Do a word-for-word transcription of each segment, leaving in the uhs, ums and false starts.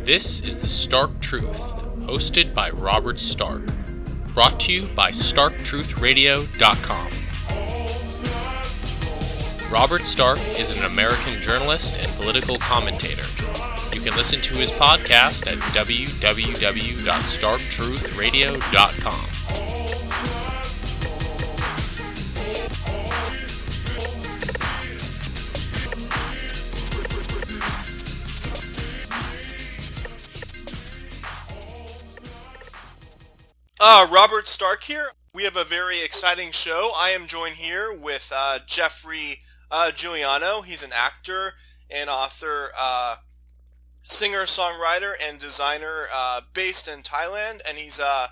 This is The Stark Truth, hosted by Robert Stark. Brought to you by stark truth radio dot com. Robert Stark is an American journalist and political commentator. You can listen to his podcast at w w w dot stark truth radio dot com. Uh, Robert Stark here. We have a very exciting show. I am joined here with uh, Jeffrey uh, Giuliano. He's an actor and author, uh, singer, songwriter, and designer uh, based in Thailand. And he's uh,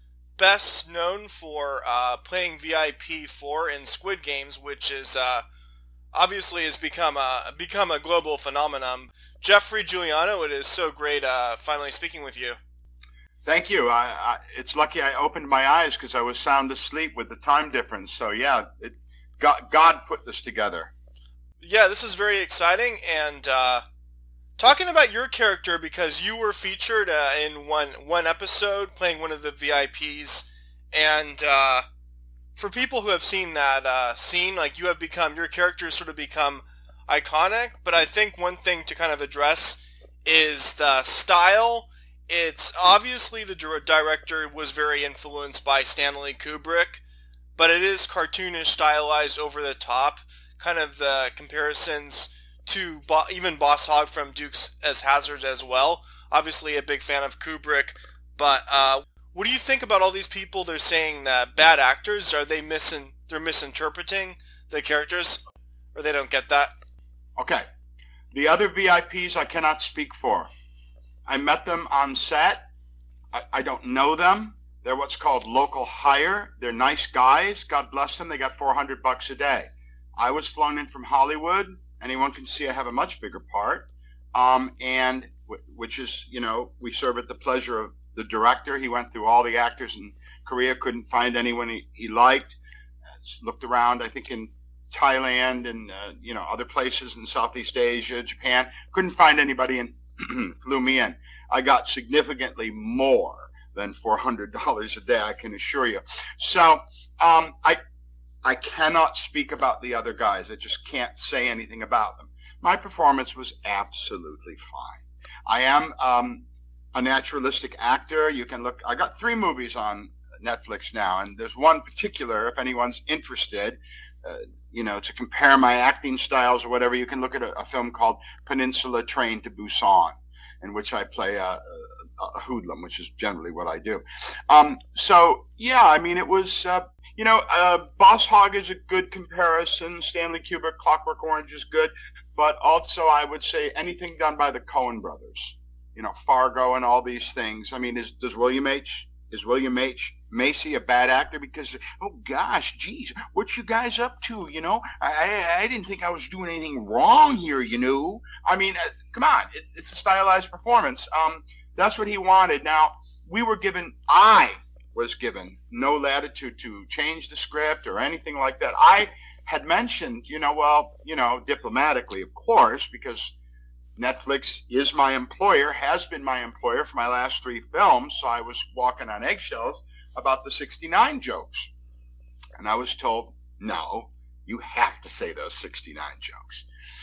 best known for uh, playing V I P four in Squid Games, which is uh, obviously has become a, become a global phenomenon. Jeffrey Giuliano, it is so great uh, finally speaking with you. Thank you. I, I, it's lucky I opened my eyes because I was sound asleep with the time difference. So yeah, it, God, God put this together. Yeah, this is very exciting. And uh, talking about your character, because you were featured uh, in one one episode playing one of the V I Ps, and uh, for people who have seen that uh, scene, like you have become, your character has sort of become iconic. But I think one thing to kind of address is the style. It's obviously the director was very influenced by Stanley Kubrick, but it is cartoonish, stylized, over the top. Kind of the comparisons to Bo- even Boss Hogg from Dukes as Hazzard as well. Obviously a big fan of Kubrick, but uh, what do you think about all these people? They're saying that bad actors, are they misin- they're misinterpreting the characters, or they don't get that? Okay. The other V I Ps I cannot speak for. I met them on set. I, I don't know them. They're what's called local hire. They're nice guys. God bless them. They got four hundred bucks a day. I was flown in from Hollywood. Anyone can see I have a much bigger part. Um, and w- which is, you know, we serve at the pleasure of the director. He went through all the actors in Korea, couldn't find anyone he, he liked. Uh, looked around, I think, in Thailand and, uh, you know, other places in Southeast Asia, Japan. Couldn't find anybody in flew me in. I got significantly more than four hundred dollars a day, I can assure you. So um, I I cannot speak about the other guys. I just can't say anything about them. My performance was absolutely fine. I am um, a naturalistic actor. You can look, I got three movies on Netflix now, and there's one particular, if anyone's interested, uh, you know, to compare my acting styles or whatever, you can look at a, a film called Peninsula Train to Busan, in which I play a, a, a hoodlum, which is generally what I do. Um, so, yeah, I mean, it was, uh, you know, uh, Boss Hogg is a good comparison. Stanley Kubrick, Clockwork Orange is good. But also, I would say anything done by the Coen brothers, you know, Fargo and all these things. I mean, is, does William H., is William H. Macy a bad actor? Because, oh gosh, geez, what you guys up to? You know, I, I didn't think I was doing anything wrong here, you know. I mean, uh, come on, it, it's a stylized performance. Um, that's what he wanted. Now, we were given, I was given no latitude to change the script or anything like that. I had mentioned, you know, well, you know, diplomatically, of course, because Netflix is my employer, has been my employer for my last three films, so I was walking on eggshells about the sixty-nine jokes. And I was told, no, you have to say those sixty-nine jokes.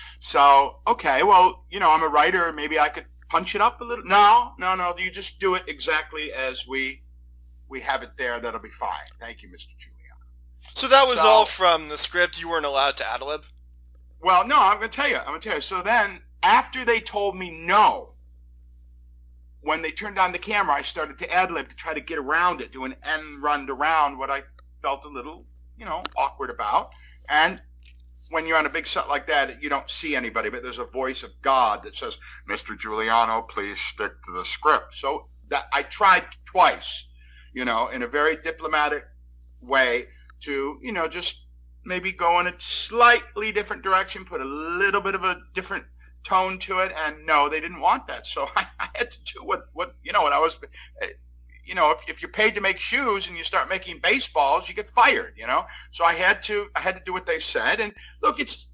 So, okay, well, you know, I'm a writer. Maybe I could punch it up a little. No, no, no, you just do it exactly as we we have it there. That'll be fine. Thank you, Mister Giuliano. So that was so, all from the script. You weren't allowed to ad-lib? Well, no, I'm going to tell you. I'm going to tell you. So then, after they told me no, when they turned on the camera, I started to ad-lib to try to get around it, do an end run around what I felt a little, you know, awkward about. And when you're on a big set like that, you don't see anybody, but there's a voice of God that says, Mister Giuliano, please stick to the script. So that I tried twice, you know, in a very diplomatic way to, you know, just maybe go in a slightly different direction, put a little bit of a different tone to it, and no, they didn't want that. So I, I had to do what, what you know, when I was, you know, if, if you're paid to make shoes and you start making baseballs, you get fired, you know. So I had to, I had to do what they said. And look, it's,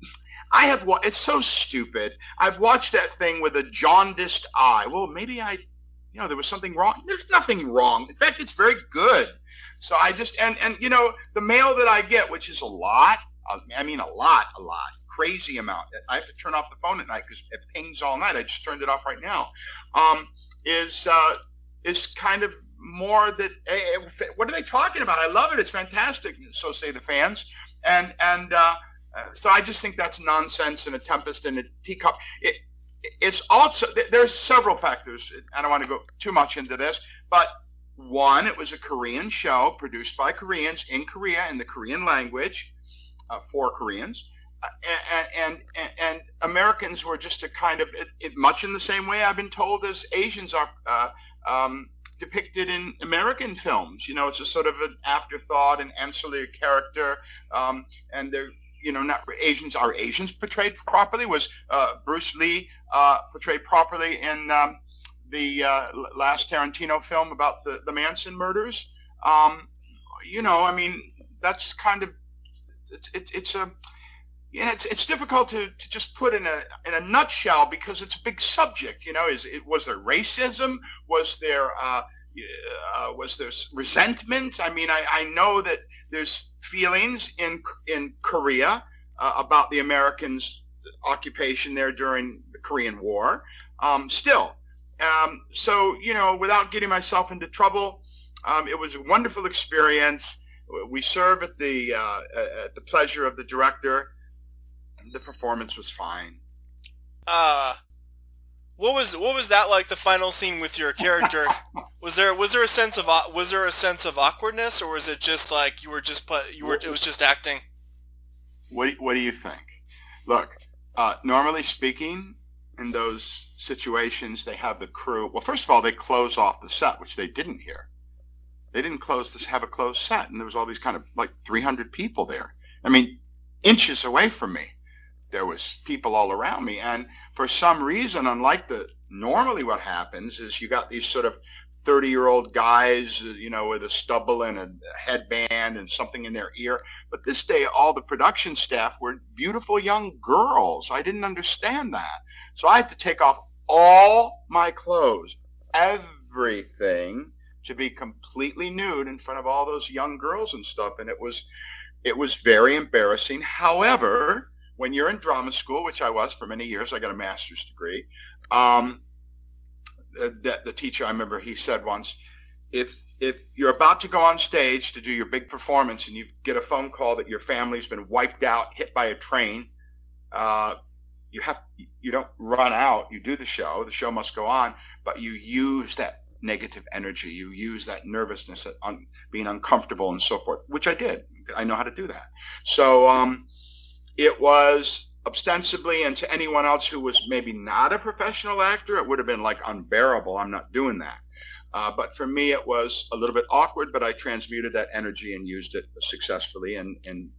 I have, wa- it's so stupid. I've watched that thing with a jaundiced eye. Well, maybe I, you know, there was something wrong. There's nothing wrong. In fact, it's very good. So I just, and, and, you know, the mail that I get, which is a lot, I mean, a lot, a lot, crazy amount. I have to turn off the phone at night because it pings all night. I just turned it off right now. Um, is, uh, is kind of more that, hey, what are they talking about? I love it. It's fantastic. So say the fans. And, and, uh, so I just think that's nonsense and a tempest in a teacup. It, it's also, there's several factors. I don't want to go too much into this, but one, it was a Korean show produced by Koreans in Korea in the Korean language, uh, for Koreans. Uh, and, and, and Americans were just a kind of, it, it, much in the same way I've been told as Asians are, uh, um, depicted in American films. You know, it's a sort of an afterthought, an ancillary character, um, and they're, you know, not Asians. Are Asians portrayed properly? Was uh, Bruce Lee uh, portrayed properly in um, the uh, last Tarantino film about the, the Manson murders? Um, you know, I mean, that's kind of, it's, it's, it's a, yeah, it's it's difficult to, to just put in a in a nutshell because it's a big subject. You know, is it was there racism? Was there uh, uh, was there resentment? I mean, I, I know that there's feelings in in Korea uh, about the Americans' occupation there during the Korean War. Um, still, um, so you know, without getting myself into trouble, um, it was a wonderful experience. We serve at the uh, at the pleasure of the director. The performance was fine. Uh, what was what was that like? The final scene with your character, was there was there a sense of was there a sense of awkwardness, or was it just like you were just put you were it was just acting? What What do you think? Look, uh, normally speaking, in those situations, they have the crew. Well, first of all, they close off the set, which they didn't here. They didn't close this have a closed set, and there was all these kind of like three hundred people there. I mean, inches away from me. There was people all around me. And for some reason, unlike the normally what happens is you got these sort of thirty-year-old guys, you know, with a stubble and a headband and something in their ear. But this day, all the production staff were beautiful young girls. I didn't understand that. So I had to take off all my clothes, everything, to be completely nude in front of all those young girls and stuff. And it was, it was very embarrassing. However, when you're in drama school, which I was for many years, I got a master's degree. Um, the, the teacher, I remember he said once, if if you're about to go on stage to do your big performance and you get a phone call that your family's been wiped out, hit by a train, uh, you have you don't run out. You do the show. The show must go on, but you use that negative energy. You use that nervousness, that un, being uncomfortable and so forth, which I did. I know how to do that. So. Um, It was ostensibly, and to anyone else who was maybe not a professional actor, it would have been like unbearable. I'm not doing that. Uh, but for me, it was a little bit awkward, but I transmuted that energy and used it successfully in, in,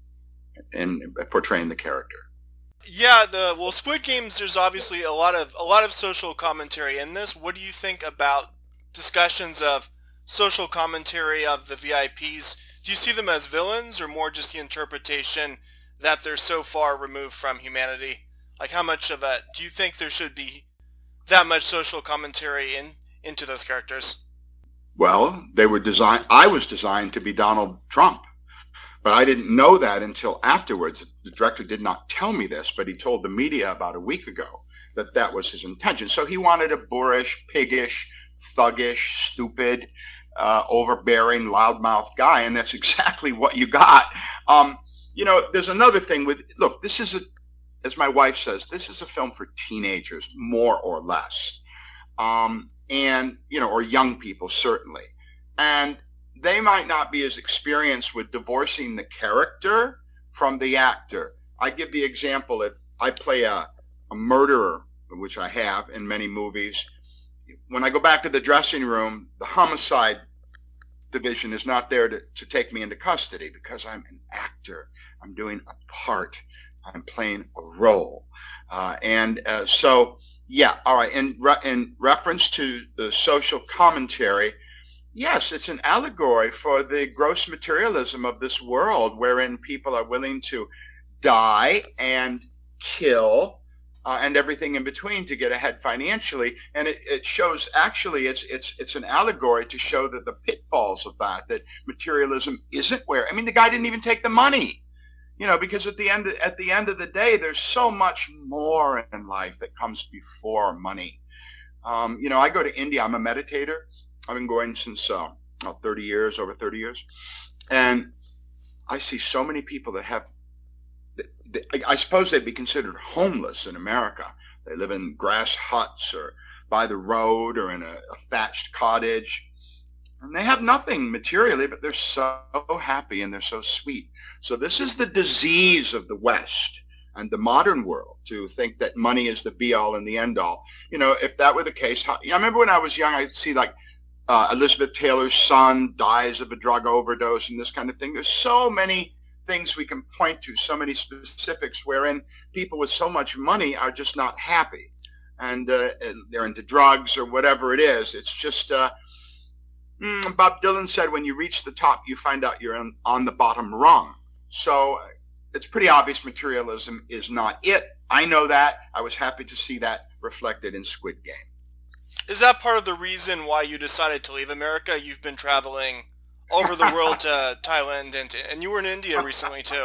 in portraying the character. Yeah, the well, Squid Games, there's obviously a lot of a lot of social commentary in this. What do you think about discussions of social commentary of the V I Ps? Do you see them as villains or more just the interpretation that they're so far removed from humanity? Like, how much of a, do you think there should be that much social commentary in into those characters? Well, they were designed, I was designed to be Donald Trump, but I didn't know that until afterwards. The director did not tell me this, but he told the media about a week ago that that was his intention. So he wanted a boorish, piggish, thuggish, stupid, uh, overbearing, loudmouth guy, and that's exactly what you got. Um, You know, there's another thing with, look, this is, a, as my wife says, this is a film for teenagers, more or less. Um, and, you know, or young people, certainly. And they might not be as experienced with divorcing the character from the actor. I give the example, if I play a, a murderer, which I have in many movies, when I go back to the dressing room, the homicide division is not there to, to take me into custody because I'm an actor. I'm doing a part. I'm playing a role. Uh, and uh, so, yeah, all right. In, re- in reference to the social commentary, yes, it's an allegory for the gross materialism of this world wherein people are willing to die and kill, uh, and everything in between to get ahead financially. And it, it shows, actually, it's it's it's an allegory to show that the pitfalls of that, that materialism isn't where, I mean, the guy didn't even take the money, you know, because at the end, at the end of the day, there's so much more in life that comes before money. Um, you know, I go to India. I'm a meditator. I've been going since uh, oh, thirty years, over thirty years. And I see so many people that have, I suppose they'd be considered homeless in America. They live in grass huts or by the road or in a, a thatched cottage. And they have nothing materially, but they're so happy and they're so sweet. So this is the disease of the West and the modern world, to think that money is the be-all and the end-all. You know, if that were the case, how, I remember when I was young, I'd see like uh, Elizabeth Taylor's son dies of a drug overdose and this kind of thing. There's so many things we can point to, so many specifics wherein people with so much money are just not happy. And uh, they're into drugs or whatever it is. It's just, uh, mm, Bob Dylan said, when you reach the top, you find out you're on, on the bottom rung. So it's pretty obvious materialism is not it. I know that. I was happy to see that reflected in Squid Game. Is that part of the reason why you decided to leave America? You've been traveling over the world to Thailand, and and you were in India recently too.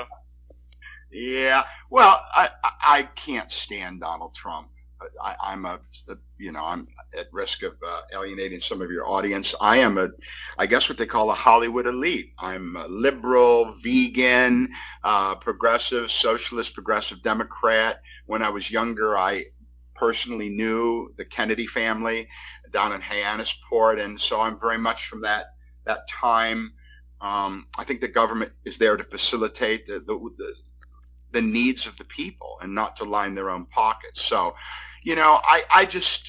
Yeah. Well, I I can't stand Donald Trump. I, I'm a, a, you know, I'm at risk of uh, alienating some of your audience. I am a, I guess what they call a Hollywood elite. I'm a liberal, vegan, uh, progressive, socialist, progressive Democrat. When I was younger, I personally knew the Kennedy family down in Hyannisport, and so I'm very much from that that time. Um, I think the government is there to facilitate the, the the the needs of the people and not to line their own pockets. So, you know, I, I just,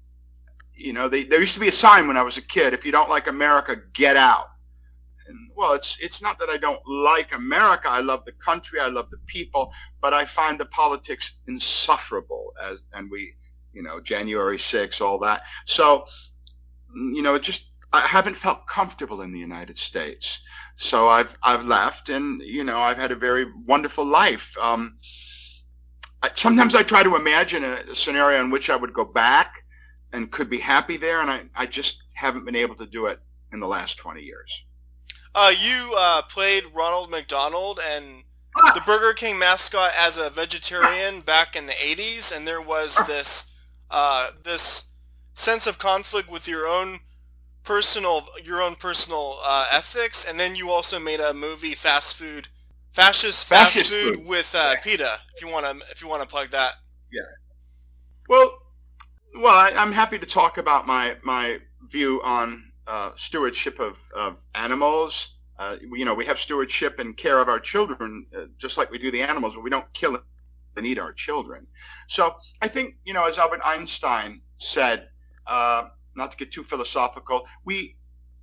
you know, they, there used to be a sign when I was a kid, if you don't like America, get out. And well, it's, it's not that I don't like America. I love the country. I love the people, but I find the politics insufferable, as, and we, you know, January sixth, all that. So, you know, it just, I haven't felt comfortable in the United States. So I've I've left, and you know, I've had a very wonderful life. Um, I, sometimes I try to imagine a, a scenario in which I would go back and could be happy there, and I, I just haven't been able to do it in the last twenty years. Uh, you uh, played Ronald McDonald and the Burger King mascot as a vegetarian back in the eighties, and there was this uh, this sense of conflict with your own personal your own personal uh, ethics, and then you also made a movie, Fast Food, Fascist Fast Fascist Food, food. with uh, PETA. If you want to, if you want to plug that. Yeah. Well, well, I, I'm happy to talk about my my view on uh, stewardship of, of animals. Uh, you know, we have stewardship and care of our children, uh, just like we do the animals, but we don't kill and eat our children. So I think, you know, as Albert Einstein said, uh, not to get too philosophical, we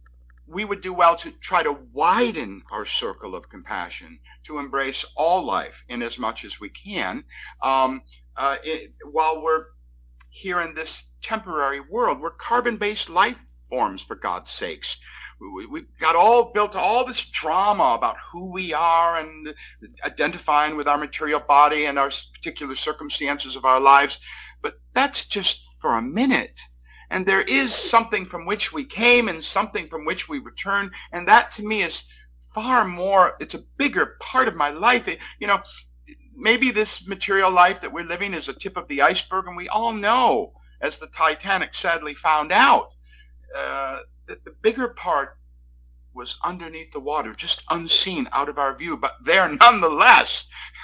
we would do well to try to widen our circle of compassion, to embrace all life in as much as we can, um, uh, it, while we're here in this temporary world. We're carbon-based life forms, for God's sakes. We, we got all built all this drama about who we are and identifying with our material body and our particular circumstances of our lives, but that's just for a minute. And there is something from which we came and something from which we return. And that to me is far more, it's a bigger part of my life. It, you know, maybe this material life that we're living is a tip of the iceberg. And we all know, as the Titanic sadly found out, uh, that the bigger part was underneath the water, just unseen, out of our view, but there nonetheless.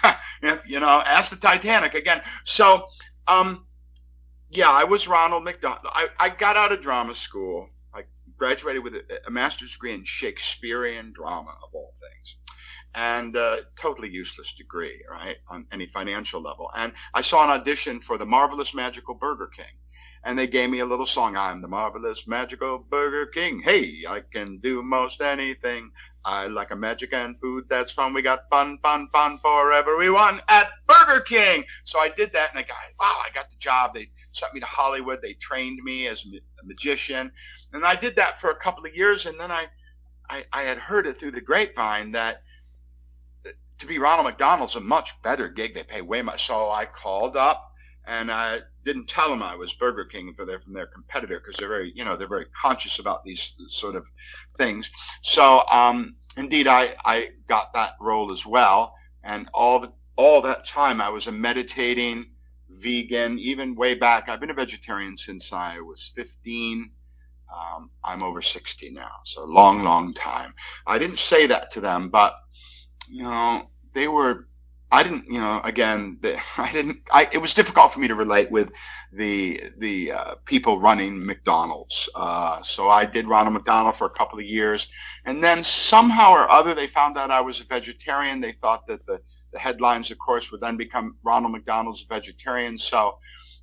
If, you know, ask the Titanic again. So, um, yeah, I was Ronald McDonald. I, I got out of drama school. I graduated with a, a master's degree in Shakespearean drama, of all things, and a totally useless degree, right, on any financial level. And I saw an audition for the Marvelous Magical Burger King, and they gave me a little song. I'm the Marvelous Magical Burger King. Hey, I can do most anything. I like a magic and food that's fun. We got fun, fun, fun for everyone at Burger King. So I did that, and I got, wow, I got the job. They sent me to Hollywood. They trained me as a magician. And I did that for a couple of years, and then I, I, I had heard it through the grapevine that to be Ronald McDonald's a much better gig. They pay way much. So I called up and I didn't tell them I was Burger King for their, from their competitor, because they're very, you know, they're very conscious about these sort of things. So um, indeed, I, I got that role as well. And all the, all that time I was a meditating vegan, even way back. I've been a vegetarian since I was fifteen. Um, I'm over sixty now, so a long, long time. I didn't say that to them, but, you know, they were, I didn't, you know, again, they, I didn't, I, it was difficult for me to relate with the, the uh, people running McDonald's. Uh, so I did Ronald McDonald for a couple of years. And then somehow or other, they found out I was a vegetarian. They thought that the, the headlines, of course, would then become Ronald McDonald's vegetarian. So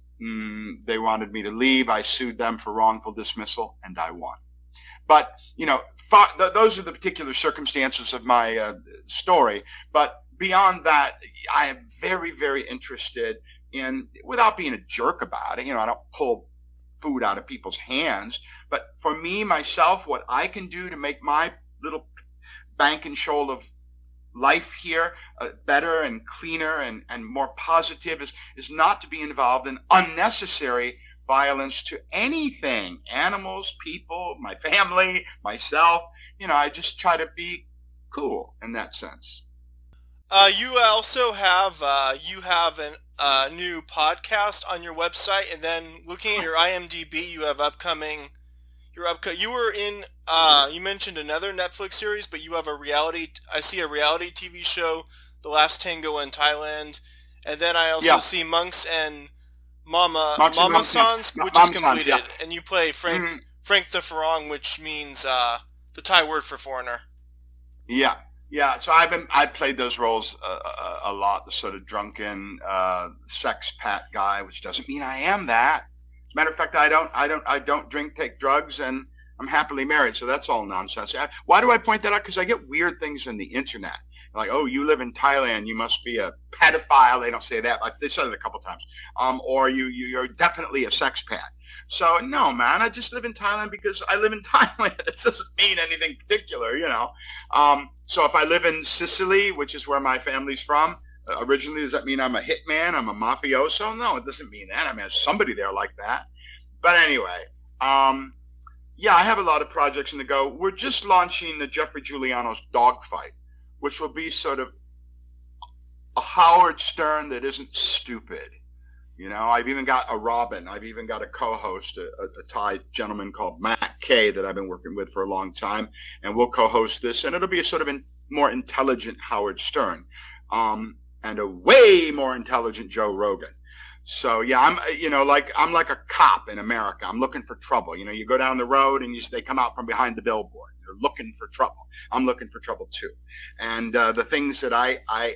mm, they wanted me to leave. I sued them for wrongful dismissal, and I won. But, you know, fa- th- those are the particular circumstances of my uh, story. But beyond that, I am very, very interested in, without being a jerk about it, you know, I don't pull food out of people's hands. But for me, myself, what I can do to make my little bank and shoal of life here uh, better and cleaner and, and more positive is, is not to be involved in unnecessary violence to anything, animals, people, my family, myself. You know, I just try to be cool in that sense. Uh, you also have uh, you have a uh, new podcast on your website, and then looking at your I M D B, you have upcoming. Your upco- You were in. Uh, you mentioned another Netflix series, but you have a reality. I see a reality T V show, The Last Tango in Thailand, and then I also yeah. see Monks and Mama Monks and Mama Monks, Sans, yeah. which Mama is completed, Sans, yeah. and you play Frank Mm-hmm. Frank the Farang, which means uh, the Thai word for foreigner. Yeah. Yeah, so I've been I played those roles a, a, a lot, the sort of drunken uh, sex pat guy, which doesn't mean I am that. As a matter of fact, I don't I don't I don't drink, take drugs, and I'm happily married, so that's all nonsense. Why do I point that out? Because I get weird things on the internet, like, oh, you live in Thailand, you must be a pedophile. They don't say that, but they said it a couple times. Um, or you, you you're definitely a sex pat. So no, man, I just live in Thailand because I live in Thailand. It doesn't mean anything particular, you know. Um, so if I live in Sicily, which is where my family's from, uh, originally, does that mean I'm a hitman? I'm a mafioso? No, it doesn't mean that. I mean, there's somebody there like that. But anyway, um, yeah, I have a lot of projects in the go. We're just launching the Jeffrey Giuliano's Dogfight, which will be sort of a Howard Stern that isn't stupid. You know, I've even got a Robin. I've even got a co-host, a, a, a Thai gentleman called Matt Kay that I've been working with for a long time, and we'll co-host this, and it'll be a sort of in, more intelligent Howard Stern, um, and a way more intelligent Joe Rogan. So yeah, I'm, you know, like I'm like a cop in America. I'm looking for trouble. You know, you go down the road and you, they come out from behind the billboard. They're looking for trouble. I'm looking for trouble too, and uh, the things that I I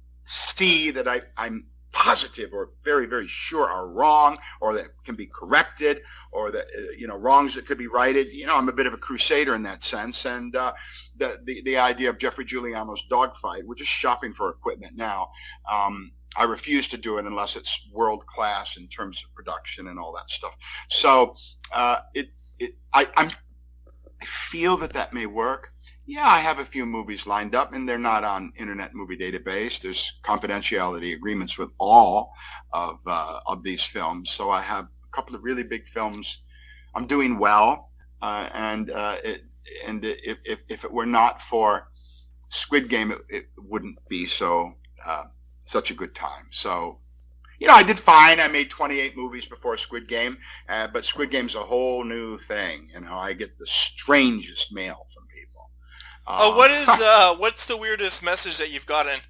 see that I I'm positive or very, very sure are wrong, or that can be corrected, or that, uh, you know, wrongs that could be righted. You know, I'm a bit of a crusader in that sense. And uh, the, the, the idea of Jeffrey Giuliano's Dogfight, we're just shopping for equipment now. Um, I refuse to do it unless it's world class in terms of production and all that stuff. So uh, it, it, I, I'm, I feel that that may work. Yeah, I have a few movies lined up, and they're not on Internet Movie Database. There's confidentiality agreements with all of uh, of these films. So I have a couple of really big films. I'm doing well, uh, and uh, it, and if, if if it were not for Squid Game, it, it wouldn't be so uh, such a good time. So, you know, I did fine. I made twenty-eight movies before Squid Game, uh, but Squid Game's a whole new thing. You know, I get the strangest mail from people. Oh, what is uh, what's the weirdest message that you've gotten?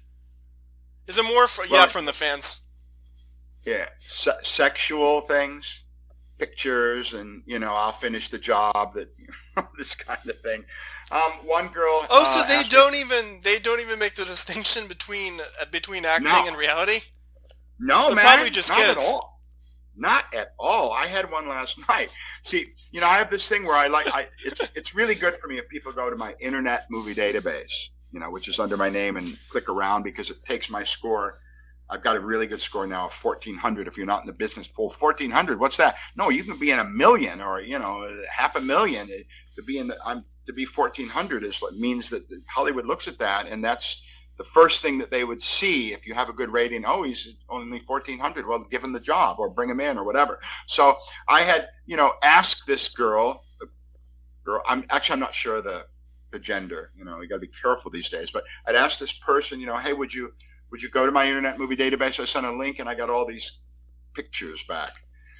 Is it more for, yeah, Right. from the fans? Yeah, se- sexual things, pictures, and, you know, I'll finish the job, that this kind of thing. Um, one girl. Oh, so uh, they asked don't me, even they don't even make the distinction between uh, between acting No. and reality? No, They're man, probably just not kids. at all. Not at all. I had one last night. See, you know, I have this thing where I like. I it's it's really good for me if people go to my Internet Movie Database, you know, which is under my name, and click around, because it takes my score. I've got a really good score now of fourteen hundred. If you're not in the business, full fourteen hundred. What's that? No, you can be in a million, or, you know, half a million. To be in the, I'm to be fourteen hundred is what means that Hollywood looks at that, and that's the first thing that they would see if you have a good rating, oh, he's only fourteen hundred. Well, give him the job or bring him in or whatever. So I had, you know, asked this girl, girl, I'm actually, I'm not sure the, the gender, you know, you got to be careful these days, but I'd asked this person, you know, hey, would you, would you go to my Internet Movie Database? I sent a link and I got all these pictures back.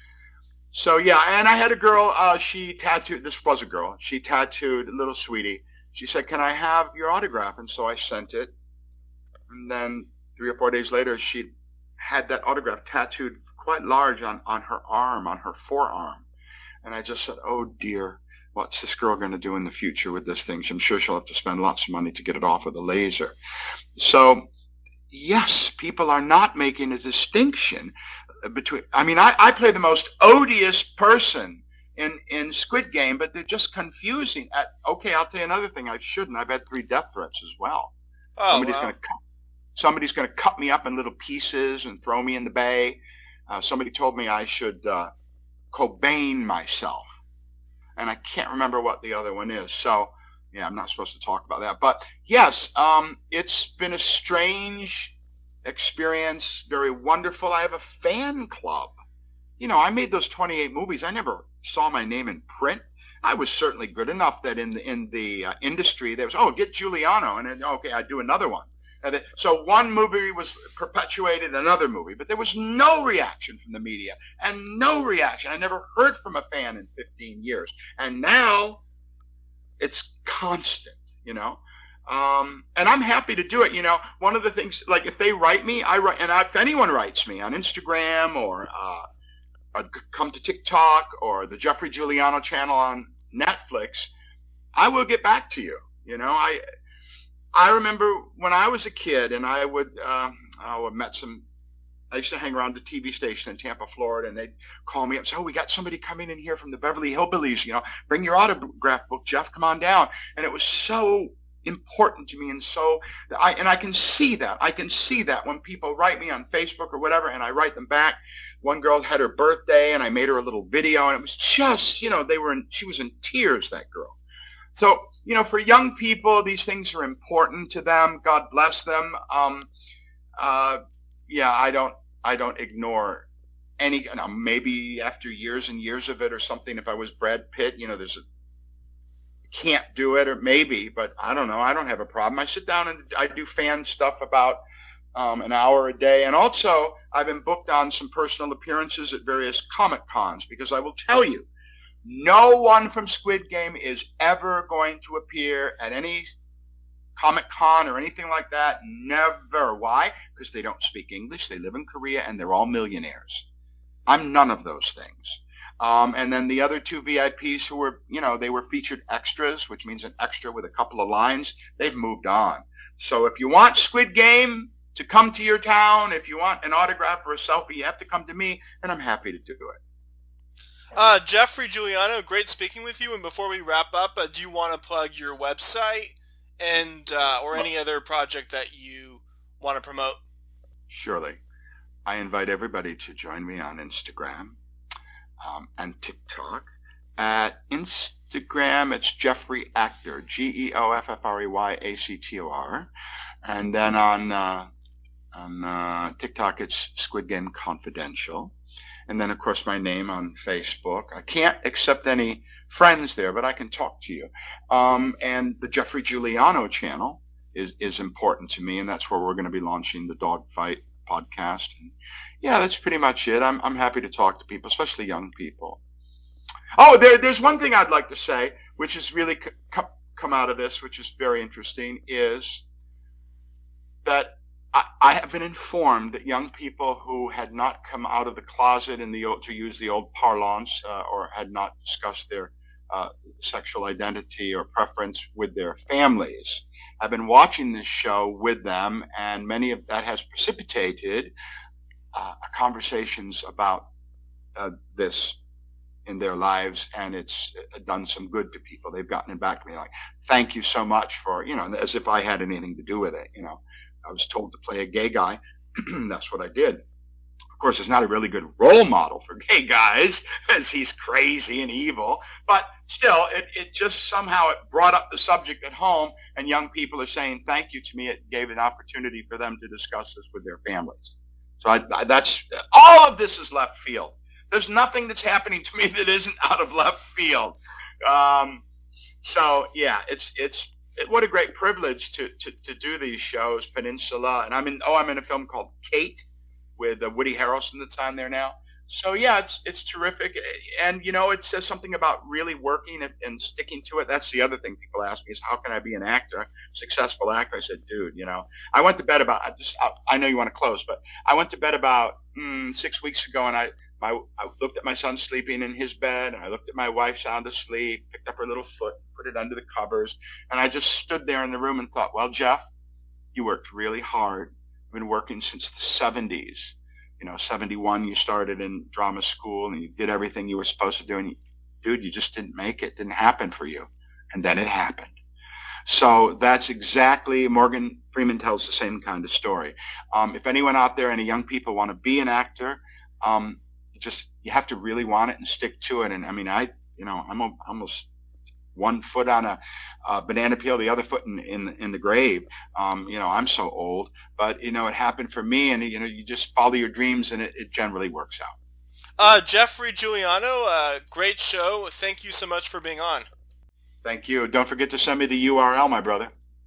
So yeah, and I had a girl, uh, she tattooed, this was a girl, she tattooed Little Sweetie. She said, can I have your autograph? And so I sent it. And then three or four days later, she had that autograph tattooed quite large on, on her arm, on her forearm. And I just said, oh dear, what's this girl going to do in the future with this thing? I'm sure she'll have to spend lots of money to get it off with a laser. So yes, people are not making a distinction between, I mean, I, I play the most odious person in, in Squid Game, but they're just confusing. At, okay, I'll tell you another thing I shouldn't. I've had three death threats as well. Oh, somebody's wow. going to cut, somebody's going to cut me up in little pieces and throw me in the bay. Uh, somebody told me I should uh, Cobain myself, and I can't remember what the other one is. So, yeah, I'm not supposed to talk about that. But yes, um, it's been a strange experience, very wonderful. I have a fan club. You know, I made those twenty-eight movies. I never saw my name in print. I was certainly good enough that in the, in the uh, industry, there was, oh, get Giuliano, and then, okay, I'd do another one. And then, so one movie was perpetuated another movie, but there was no reaction from the media and no reaction. I never heard from a fan in fifteen years. And now it's constant, you know. Um, and I'm happy to do it. You know, one of the things, like if they write me, I write, and I, if anyone writes me on Instagram or uh, uh, come to TikTok or the Jeffrey Giuliano channel on Netflix, I will get back to you. You know, I I remember when I was a kid and I would, um, I met some, I used to hang around the T V station in Tampa, Florida, and they'd call me up and say, oh, we got somebody coming in here from the Beverly Hillbillies, you know, bring your autograph book, Jeff, come on down. And it was so important to me, and so I and I can see that I can see that when people write me on Facebook or whatever, and I write them back. One girl had her birthday, and I made her a little video, and it was just, you know, they were in, she was in tears, that girl. So, you know, for young people, these things are important to them. God bless them. Um, uh, yeah, I don't I don't ignore any. Now, maybe after years and years of it or something, if I was Brad Pitt, you know, there's a can't do it, or maybe, but I don't know. I don't have a problem. I sit down and I do fan stuff about um, an hour a day. And also I've been booked on some personal appearances at various Comic Cons, because I will tell you, no one from Squid Game is ever going to appear at any Comic Con or anything like that. Never. Why? Because they don't speak English. They live in Korea and they're all millionaires. I'm none of those things. Um, and then the other two V I Ps who were, you know, they were featured extras, which means an extra with a couple of lines. They've moved on. So if you want Squid Game to come to your town, if you want an autograph or a selfie, you have to come to me, and I'm happy to do it. Uh, Jeffrey Giuliano, great speaking with you. And before we wrap up, uh, do you want to plug your website and uh, or any other project that you want to promote? Surely. I invite everybody to join me on Instagram. Um, and TikTok. At Instagram, it's Geoffrey Actor, G E O F F R E Y A C T O R. And then on uh, on uh, TikTok, it's Squid Game Confidential. And then, of course, my name on Facebook. I can't accept any friends there, but I can talk to you. Um, and the Jeffrey Giuliano channel is, is important to me, and that's where we're going to be launching the Dogfight podcast. And yeah, that's pretty much it. I'm I'm happy to talk to people, especially young people. Oh, there there's one thing I'd like to say, which has really c- c- come out of this, which is very interesting, is that I, I have been informed that young people who had not come out of the closet, in the to use the old parlance, uh, or had not discussed their uh, sexual identity or preference with their families, I've been watching this show with them, and many of that has precipitated Uh, conversations about uh, this in their lives, and it's done some good to people. They've gotten it back to me like, thank you so much for, you know, as if I had anything to do with it. You know, I was told to play a gay guy. That's what I did. Of course, is not a really good role model for gay guys, as he's crazy and evil. But still, it, it just somehow it brought up the subject at home, and young people are saying thank you to me. It gave an opportunity for them to discuss this with their families. So I, I, that's all of this is left field. There's nothing that's happening to me that isn't out of left field. Um, so yeah, it's it's it, what a great privilege to, to to do these shows, Peninsula, and I'm in. Oh, I'm in a film called Kate with uh, Woody Harrelson that's on there now. So yeah, it's it's terrific, and you know, it says something about really working and, and sticking to it. That's the other thing people ask me is how can I be an actor, successful actor? I said, dude, you know, I went to bed about. I just I, I know you want to close, but I went to bed about mm, six weeks ago, and I. My, I looked at my son sleeping in his bed, and I looked at my wife sound asleep, picked up her little foot, put it under the covers, and I just stood there in the room and thought, well, Jeff, you worked really hard. You've been working since the seventies. You know, seventy-one, you started in drama school, and you did everything you were supposed to do, and you, dude, you just didn't make it. It didn't happen for you. And then it happened. So that's exactly, Morgan Freeman tells the same kind of story. Um, if anyone out there, any young people want to be an actor, um, just you have to really want it and stick to it. And I mean, I, you know, I'm a, almost one foot on a, a banana peel, the other foot in, in, in the grave. Um, you know, I'm so old, but you know, it happened for me, and you know, you just follow your dreams and it, it generally works out. Uh, Jeffrey Giuliano, uh, great show. Thank you so much for being on. Thank you. Don't forget to send me the U R L, my brother.